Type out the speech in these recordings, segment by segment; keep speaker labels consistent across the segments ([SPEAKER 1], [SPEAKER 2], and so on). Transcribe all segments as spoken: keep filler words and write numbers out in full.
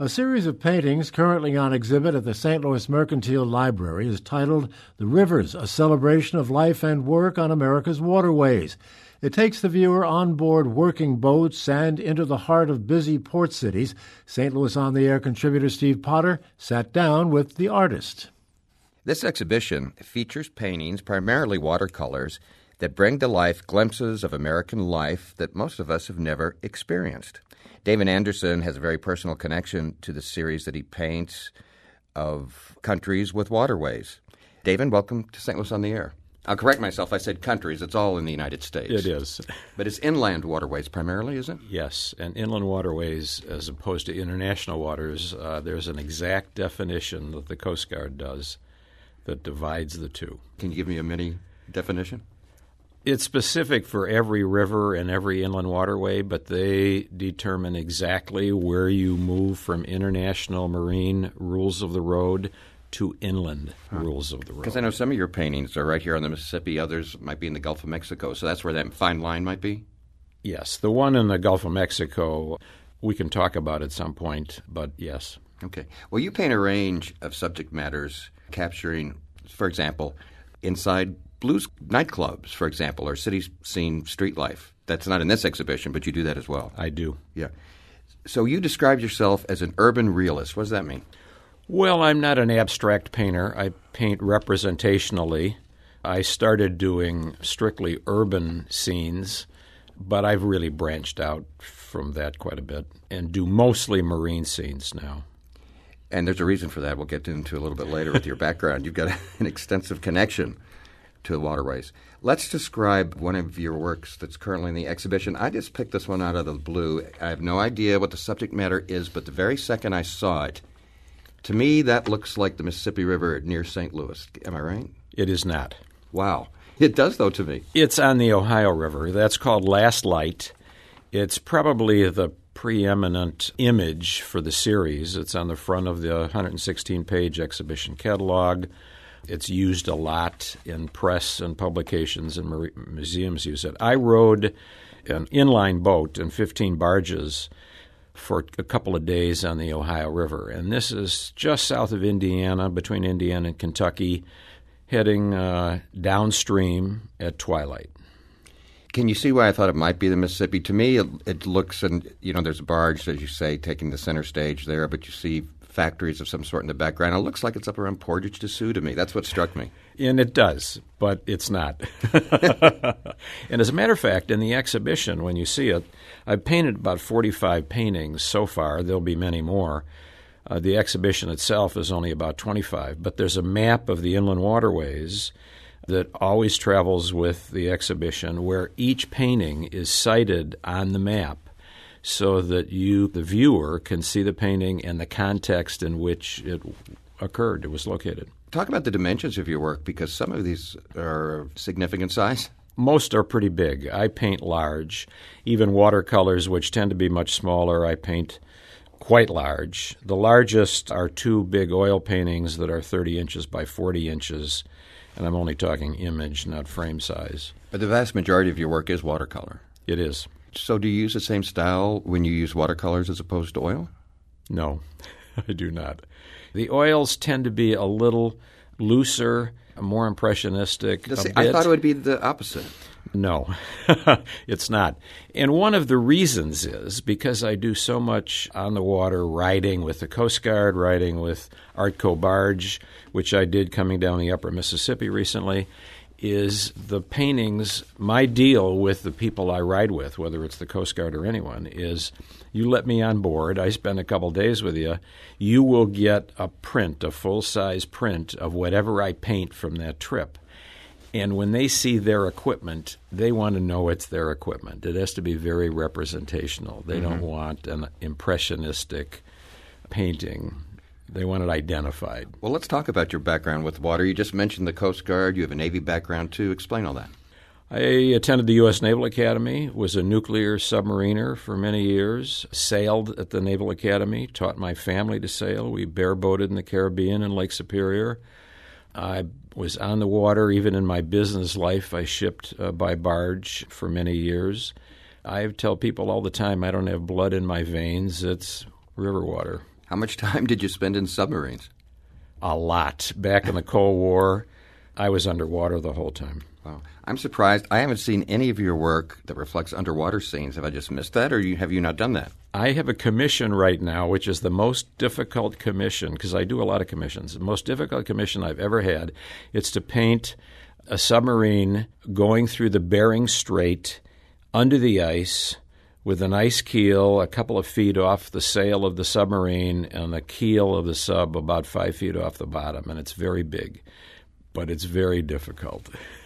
[SPEAKER 1] A series of paintings currently on exhibit at the Saint Louis Mercantile Library is titled The Rivers, a Celebration of Life and Work on America's Waterways. It takes the viewer on board working boats and into the heart of busy port cities. Saint Louis On the Air contributor Steve Potter sat down with the artist.
[SPEAKER 2] This exhibition features paintings, primarily watercolors, that bring to life glimpses of American life that most of us have never experienced. David Anderson has a very personal connection to the series that he paints of countries with waterways. David, welcome to Saint Louis on the Air. I'll correct myself. I said countries. It's all in the United States.
[SPEAKER 3] It is.
[SPEAKER 2] But it's inland waterways primarily, is it?
[SPEAKER 3] Yes, and inland waterways as opposed to international waters, uh, there's an exact definition that the Coast Guard does that divides the two.
[SPEAKER 2] Can you give me a mini definition?
[SPEAKER 3] It's specific for every river and every inland waterway, but they determine exactly where you move from international marine rules of the road to inland huh. rules of the road.
[SPEAKER 2] Because I know some of your paintings are right here on the Mississippi, others might be in the Gulf of Mexico, so that's where that fine line might be?
[SPEAKER 3] Yes, the one in the Gulf of Mexico, we can talk about at some point, but yes.
[SPEAKER 2] Okay. Well, you paint a range of subject matters capturing, for example, inside blues nightclubs, for example, or city scene street life. That's not in this exhibition, but you do that as well.
[SPEAKER 3] I do.
[SPEAKER 2] Yeah. So you describe yourself as an urban realist. What does that mean?
[SPEAKER 3] Well, I'm not an abstract painter. I paint representationally. I started doing strictly urban scenes, but I've really branched out from that quite a bit and do mostly marine scenes now.
[SPEAKER 2] And there's a reason for that. We'll get into a little bit later with your background. You've got an extensive connection to the waterways. Let's describe one of your works that's currently in the exhibition. I just picked this one out of the blue. I have no idea what the subject matter is, but the very second I saw it, to me that looks like the Mississippi River near Saint Louis. Am I right?
[SPEAKER 3] It is not.
[SPEAKER 2] Wow. It does, though, to me.
[SPEAKER 3] It's on the Ohio River. That's called Last Light. It's probably the preeminent image for the series. It's on the front of the one hundred sixteen page exhibition catalog. It's used a lot in press and publications, and museums use it. I rowed an inline boat and fifteen barges for a couple of days on the Ohio River. And this is just south of Indiana, between Indiana and Kentucky, heading uh, downstream at twilight.
[SPEAKER 2] Can you see why I thought it might be the Mississippi? To me, it, it looks, and you know, there's a barge, as you say, taking the center stage there, but you see factories of some sort in the background. It looks like it's up around Portage de Sioux to me. That's what struck me.
[SPEAKER 3] And it does, but it's not. And as a matter of fact, in the exhibition, when you see it, I've painted about forty-five paintings so far. There'll be many more. Uh, the exhibition itself is only about twenty-five, but there's a map of the inland waterways that always travels with the exhibition, where each painting is cited on the map so that you, the viewer, can see the painting and the context in which it occurred, it was located.
[SPEAKER 2] Talk about the dimensions of your work, because some of these are significant size.
[SPEAKER 3] Most are pretty big. I paint large. Even watercolors, which tend to be much smaller, I paint quite large. The largest are two big oil paintings that are thirty inches by forty inches, and I'm only talking image, not frame size.
[SPEAKER 2] But the vast majority of your work is watercolor.
[SPEAKER 3] It is.
[SPEAKER 2] So do you use the same style when you use watercolors as opposed to oil?
[SPEAKER 3] No, I do not. The oils tend to be a little looser, more impressionistic.
[SPEAKER 2] See,
[SPEAKER 3] a bit.
[SPEAKER 2] I thought it would be the opposite.
[SPEAKER 3] No, it's not. And one of the reasons is because I do so much on the water, riding with the Coast Guard, riding with Artco Barge, which I did coming down the upper Mississippi recently, is the paintings, my deal with the people I ride with, whether it's the Coast Guard or anyone, is you let me on board, I spend a couple days with you, you will get a print, a full-size print of whatever I paint from that trip. And when they see their equipment, they want to know it's their equipment. It has to be very representational. They mm-hmm. don't want an impressionistic painting. They want it identified.
[SPEAKER 2] Well, let's talk about your background with water. You just mentioned the Coast Guard. You have a Navy background, too. Explain all that.
[SPEAKER 3] I attended the U S Naval Academy, was a nuclear submariner for many years, sailed at the Naval Academy, taught my family to sail. We bareboated in the Caribbean and Lake Superior. I was on the water even in my business life. I shipped uh, by barge for many years. I tell people all the time I don't have blood in my veins. It's river water.
[SPEAKER 2] How much time did you spend in submarines?
[SPEAKER 3] A lot. Back in the Cold War, I was underwater the whole time.
[SPEAKER 2] Wow. I'm surprised. I haven't seen any of your work that reflects underwater scenes. Have I just missed that, or you, have you not done that?
[SPEAKER 3] I have a commission right now, which is the most difficult commission, because I do a lot of commissions. The most difficult commission I've ever had. It's to paint a submarine going through the Bering Strait under the ice with an ice keel a couple of feet off the sail of the submarine and the keel of the sub about five feet off the bottom. And it's very big, but it's very difficult.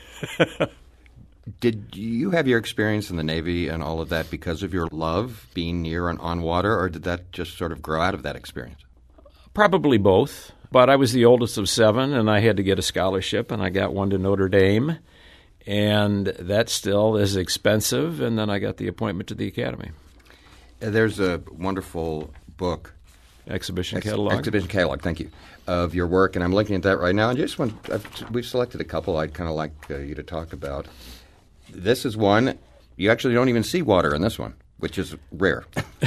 [SPEAKER 2] Did you have your experience in the Navy and all of that because of your love being near and on water, or did that just sort of grow out of that experience?
[SPEAKER 3] Probably both. But I was the oldest of seven, and I had to get a scholarship, and I got one to Notre Dame. And that still is expensive, and then I got the appointment to the Academy.
[SPEAKER 2] There's a wonderful book.
[SPEAKER 3] Exhibition
[SPEAKER 2] Ex-
[SPEAKER 3] catalog?
[SPEAKER 2] Exhibition catalog, thank you, of your work, and I'm looking at that right now. And just want, I've, we've selected a couple I'd kind of like uh, you to talk about. This is one. You actually don't even see water in this one, which is rare.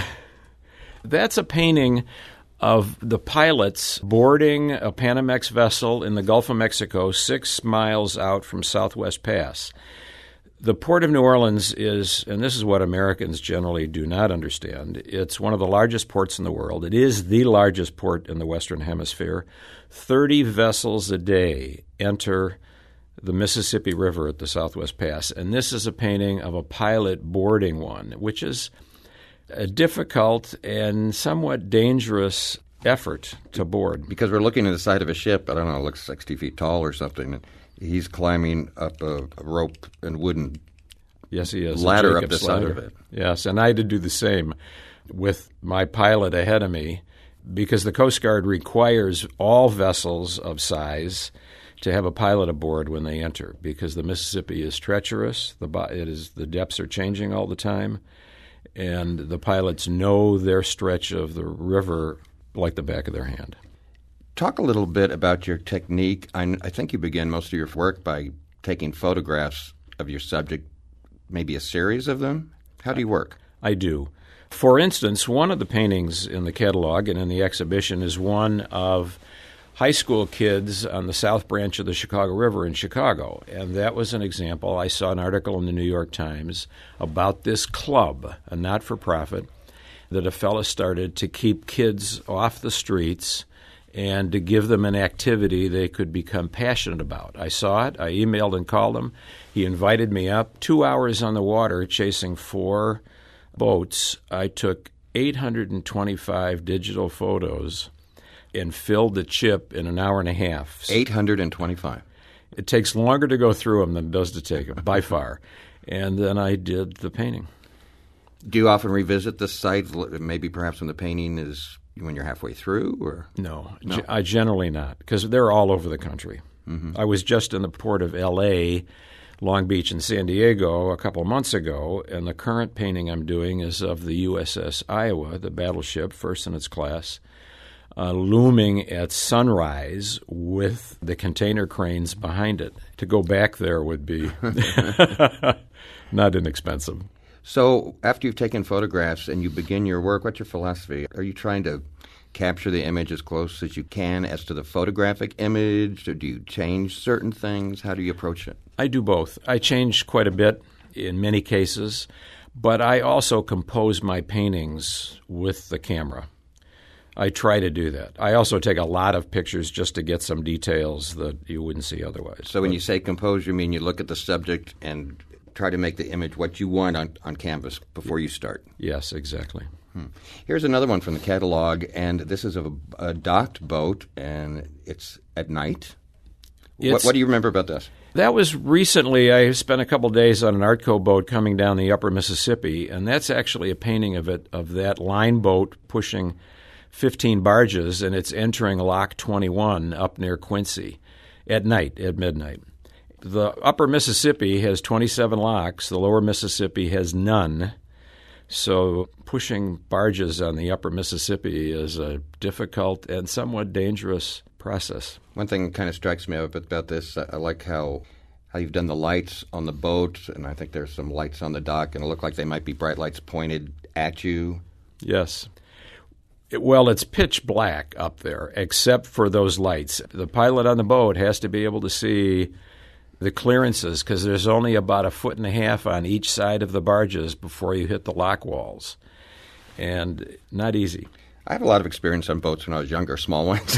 [SPEAKER 3] That's a painting of the pilots boarding a Panamex vessel in the Gulf of Mexico six miles out from Southwest Pass. The Port of New Orleans is, and this is what Americans generally do not understand, it's one of the largest ports in the world. It is the largest port in the Western Hemisphere. thirty vessels a day enter the Mississippi River at the Southwest Pass, and this is a painting of a pilot boarding one, which is a difficult and somewhat dangerous effort to board.
[SPEAKER 2] Because we're looking at the side of a ship, I don't know, it looks sixty feet tall or something, and he's climbing up a, a rope and wooden
[SPEAKER 3] yes, he is.
[SPEAKER 2] ladder up
[SPEAKER 3] Jacob
[SPEAKER 2] the
[SPEAKER 3] Slider.
[SPEAKER 2] side of it.
[SPEAKER 3] Yes, and I had to do the same with my pilot ahead of me because the Coast Guard requires all vessels of size to have a pilot aboard when they enter because the Mississippi is treacherous. The it is the depths are changing all the time, and the pilots know their stretch of the river like the back of their hand.
[SPEAKER 2] Talk a little bit about your technique. I, I think you begin most of your work by taking photographs of your subject, maybe a series of them. How do you work?
[SPEAKER 3] I do. For instance, one of the paintings in the catalog and in the exhibition is one of high school kids on the South Branch of the Chicago River in Chicago. And that was an example. I saw an article in the New York Times about this club, a not-for-profit, that a fellow started to keep kids off the streets and to give them an activity they could become passionate about. I saw it. I emailed and called him. He invited me up. Two hours on the water chasing four boats. I took eight hundred twenty-five digital photos and filled the chip in an hour and a half.
[SPEAKER 2] eight hundred twenty-five.
[SPEAKER 3] It takes longer to go through them than it does to take them, by far. And then I did the painting.
[SPEAKER 2] Do you often revisit the site, maybe perhaps when the painting is when you're halfway through? Or
[SPEAKER 3] No,
[SPEAKER 2] no?
[SPEAKER 3] G- I generally not, because they're all over the country. Mm-hmm. I was just in the port of L A, Long Beach, and San Diego a couple of months ago, and the current painting I'm doing is of the U S S Iowa, the battleship, first in its class, Uh, looming at sunrise with the container cranes behind it. To go back there would be not inexpensive.
[SPEAKER 2] So after you've taken photographs and you begin your work, what's your philosophy? Are you trying to capture the image as close as you can as to the photographic image, or do you change certain things? How do you approach it?
[SPEAKER 3] I do both. I change quite a bit in many cases, but I also compose my paintings with the camera. I try to do that. I also take a lot of pictures just to get some details that you wouldn't see otherwise.
[SPEAKER 2] So when you say compose, you mean you look at the subject and try to make the image what you want on, on canvas before you start?
[SPEAKER 3] Yes, exactly.
[SPEAKER 2] Hmm. Here's another one from the catalog, and this is of a, a docked boat, and it's at night.
[SPEAKER 3] It's,
[SPEAKER 2] what, what do you remember about this?
[SPEAKER 3] That was recently. I spent a couple days on an Artco boat coming down the upper Mississippi, and that's actually a painting of it, of that line boat pushing fifteen barges, and it's entering Lock twenty-one up near Quincy at night, at midnight. The upper Mississippi has twenty-seven locks. The lower Mississippi has none. So pushing barges on the upper Mississippi is a difficult and somewhat dangerous process.
[SPEAKER 2] One thing that kind of strikes me about this, I like how how you've done the lights on the boat, and I think there's some lights on the dock, and it look like they might be bright lights pointed at you.
[SPEAKER 3] Yes. It- well, it's pitch black up there, except for those lights. The pilot on the boat has to be able to see the clearances because there's only about a foot and a half on each side of the barges before you hit the lock walls. And not easy.
[SPEAKER 2] I have a lot of experience on boats when I was younger, small ones.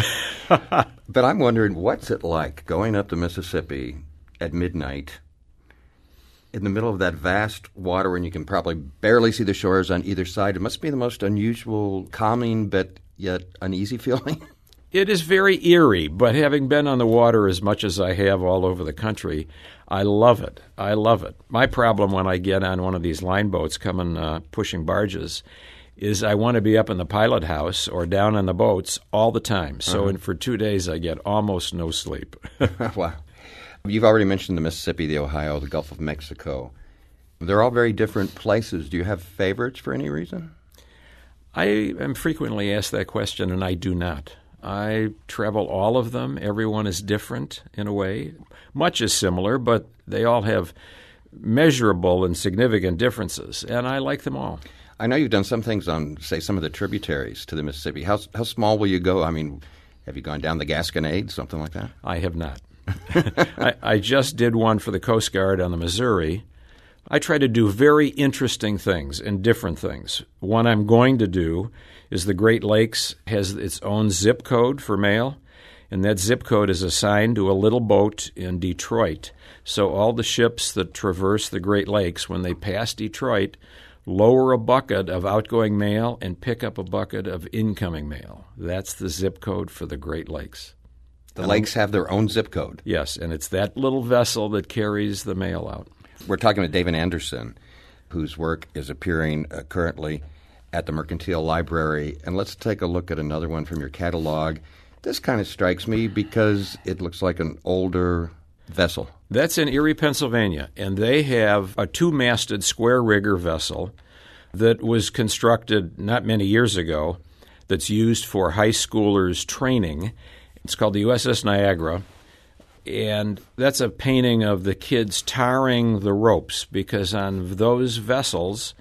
[SPEAKER 2] But I'm wondering, what's it like going up the Mississippi at midnight in the middle of that vast water when you can probably barely see the shores on either side? It must be the most unusual, calming, but yet uneasy feeling.
[SPEAKER 3] It is very eerie, but having been on the water as much as I have all over the country, I love it. I love it. My problem when I get on one of these line boats coming, uh, pushing barges, is I want to be up in the pilot house or down on the boats all the time. So
[SPEAKER 2] Uh-huh.
[SPEAKER 3] in, for two days, I get almost no sleep.
[SPEAKER 2] Wow. You've already mentioned the Mississippi, the Ohio, the Gulf of Mexico. They're all very different places. Do you have favorites for any reason?
[SPEAKER 3] I am frequently asked that question, and I do not. I travel all of them. Everyone is different in a way. Much is similar, but they all have measurable and significant differences, and I like them all.
[SPEAKER 2] I know you've done some things on, say, some of the tributaries to the Mississippi. How how small will you go? I mean, have you gone down the Gasconade, something like that?
[SPEAKER 3] I have not. I, I just did one for the Coast Guard on the Missouri. I try to do very interesting things and different things. One I'm going to do is the Great Lakes has its own zip code for mail, and that zip code is assigned to a little boat in Detroit. So all the ships that traverse the Great Lakes, when they pass Detroit, lower a bucket of outgoing mail and pick up a bucket of incoming mail. That's the zip code for the Great Lakes.
[SPEAKER 2] The lakes have their own zip code.
[SPEAKER 3] Yes, and it's that little vessel that carries the mail out.
[SPEAKER 2] We're talking with David Anderson, whose work is appearing uh, currently at the Mercantile Library. And let's take a look at another one from your catalog. This kind of strikes me because it looks like an older vessel.
[SPEAKER 3] That's in Erie, Pennsylvania, and they have a two-masted square rigger vessel that was constructed not many years ago that's used for high schoolers' training. It's called the U S S Niagara, and that's a painting of the kids tarring the ropes because on those vessels,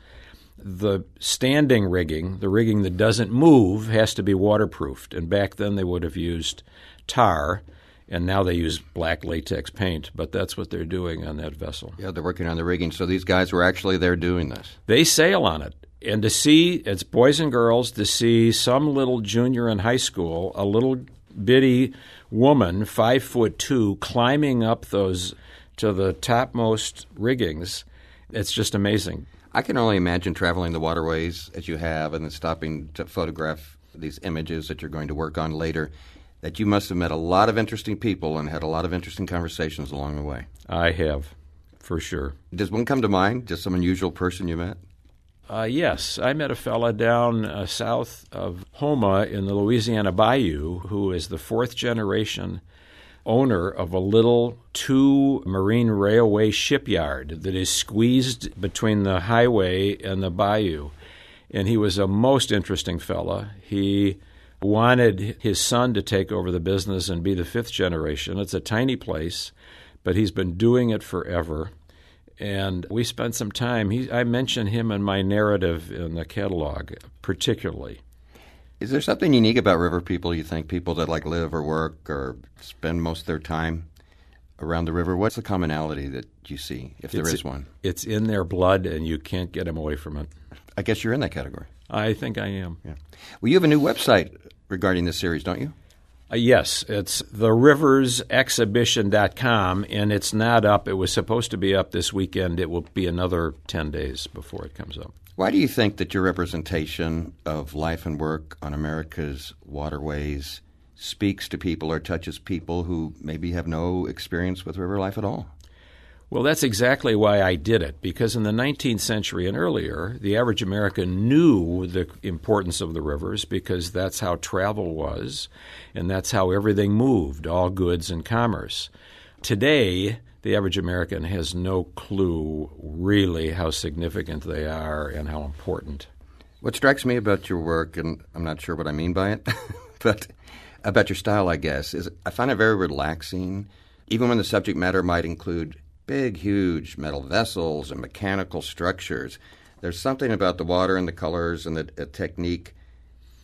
[SPEAKER 3] the standing rigging, the rigging that doesn't move, has to be waterproofed. And back then they would have used tar, and now they use black latex paint, but that's what they're doing on that vessel.
[SPEAKER 2] Yeah, they're working on the rigging. So these guys were actually there doing this.
[SPEAKER 3] They sail on it. And to see, it's boys and girls, to see some little junior in high school, a little bitty woman, five foot two, climbing up those to the topmost riggings, it's just amazing.
[SPEAKER 2] I can only imagine traveling the waterways as you have and then stopping to photograph these images that you're going to work on later, that you must have met a lot of interesting people and had a lot of interesting conversations along the way.
[SPEAKER 3] I have, for sure.
[SPEAKER 2] Does one come to mind, just some unusual person you met?
[SPEAKER 3] Uh, yes, I met a fella down uh, south of Houma in the Louisiana Bayou who is the fourth generation owner of a little two-marine railway shipyard that is squeezed between the highway and the bayou. And he was a most interesting fella. He wanted his son to take over the business and be the fifth generation. It's a tiny place, but he's been doing it forever. And we spent some time. He, I mention him in my narrative in the catalog particularly.
[SPEAKER 2] Is there something unique about river people, you think, people that like live or work or spend most of their time around the river? What's the commonality that you see, if there
[SPEAKER 3] It's-
[SPEAKER 2] is one?
[SPEAKER 3] It's in their blood, and you can't get them away from it.
[SPEAKER 2] I guess you're in that category.
[SPEAKER 3] I think I am.
[SPEAKER 2] Yeah. Well, you have a new website regarding this series, don't you?
[SPEAKER 3] Uh, yes, it's the rivers exhibition dot com, and it's not up. It was supposed to be up this weekend. It will be another ten days before it comes up.
[SPEAKER 2] Why do you think that your representation of life and work on America's waterways speaks to people or touches people who maybe have no experience with river life at all?
[SPEAKER 3] Well, that's exactly why I did it, because in the nineteenth century and earlier, the average American knew the importance of the rivers because that's how travel was, and that's how everything moved, all goods and commerce. Today, the average American has no clue really how significant they are and how important.
[SPEAKER 2] What strikes me about your work, and I'm not sure what I mean by it, but about your style, I guess, is I find it very relaxing, even when the subject matter might include big, huge metal vessels and mechanical structures. There's something about the water and the colors and the uh, technique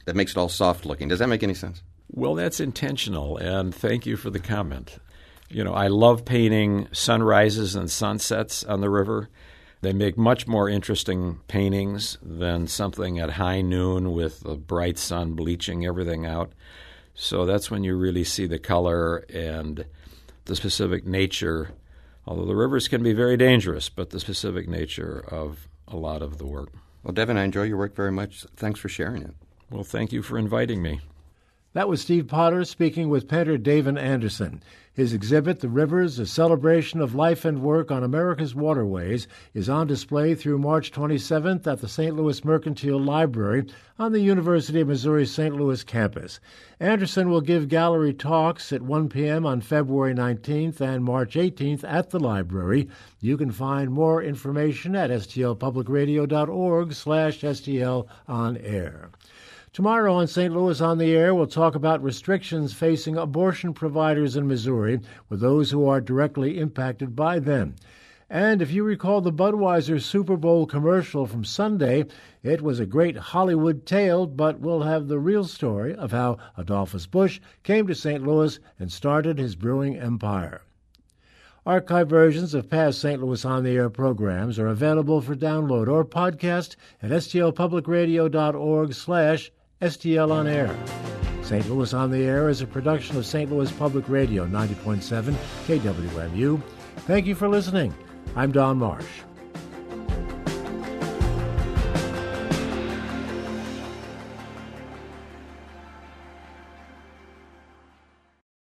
[SPEAKER 2] that makes it all soft looking. Does that make any sense?
[SPEAKER 3] Well, that's intentional, and thank you for the comment. You know, I love painting sunrises and sunsets on the river. They make much more interesting paintings than something at high noon with the bright sun bleaching everything out. So that's when you really see the color and the specific nature, although the rivers can be very dangerous, but the specific nature of a lot of the work.
[SPEAKER 2] Well, Devin, I enjoy your work very much. Thanks for sharing it.
[SPEAKER 3] Well, thank you for inviting me.
[SPEAKER 1] That was Steve Potter speaking with painter David Anderson. His exhibit, The Rivers, a celebration of life and work on America's waterways, is on display through March twenty-seventh at the Saint Louis Mercantile Library on the University of Missouri Saint Louis campus. Anderson will give gallery talks at one p.m. on February nineteenth and March eighteenth at the library. You can find more information at stlpublicradio.org slash STL on air. Tomorrow on Saint Louis on the Air, we'll talk about restrictions facing abortion providers in Missouri with those who are directly impacted by them. And if you recall the Budweiser Super Bowl commercial from Sunday, it was a great Hollywood tale, but we'll have the real story of how Adolphus Busch came to Saint Louis and started his brewing empire. Archive versions of past Saint Louis on the Air programs are available for download or podcast at stlpublicradio.org slash STL on air. Saint Louis on the Air is a production of Saint Louis Public Radio ninety point seven K W M U. Thank you for listening. I'm Don Marsh.